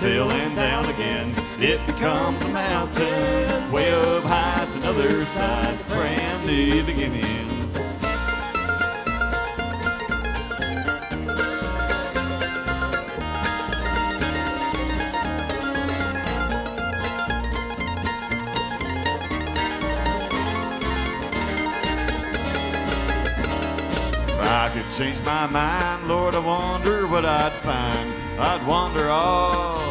sailing down again. It becomes a mountain, way up high to another side, brand new beginning. If I could change my mind, Lord, I wonder what I'd find. I'd wander all